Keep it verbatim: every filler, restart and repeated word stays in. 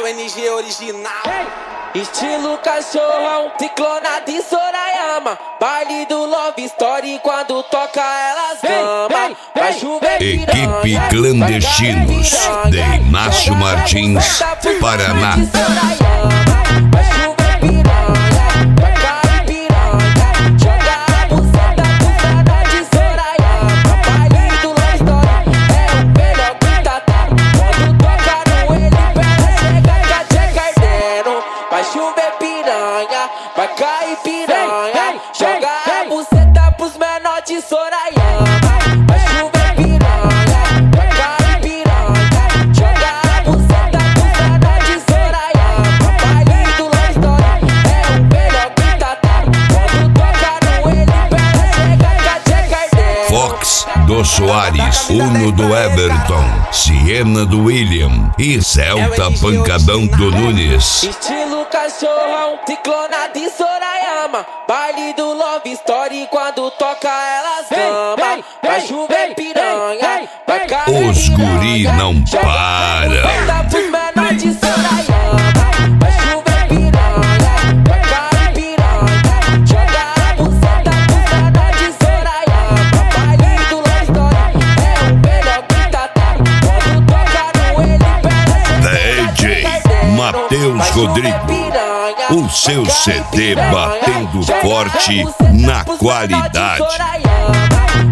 N G original. Estilo cachorrão, ciclona de Sorayama. Baile do Love Story, quando toca elas gama. Vai chover piranha, Equipe Clandestinos de Inácio Martins, Paraná. Vai chover piranha, vai cair piranha. Joga a buceta cruzada de Sorayama. Baile do Love Story é o melhor que tá tendo. Quando toca no ele, pera, chega que a tcheca ardendo. Vai chover piranha, vai cair piranha. Joga a buceta pros menores de Sorayama. Vai chover piranha, vai cair piranha. Joga a buceta cruzada de Sorayama. Baile do Love Story é o melhor que tá tendo. Quando toca no ele, pera, chega que a tcheca ardendo. Fox do Soares, Uno do Everton, Siena do William e Celta Pancadão do Nunes. Estilo cachorrão, ciclona de Sorayama. Baile do Love Story, quando toca elas gama. Vai chover piranha, vai cair Os guri piranha. não Joga a para. buceta pros menores de Sorayama. Vai chover piranha, vai cair piranha. Joga a buceta cruzada de Sorayama. Baile do Love Story é o melhor que tá tendo. Quando toca no ele, pera, D J Matheus Rodrigo, o seu C D batendo forte na qualidade.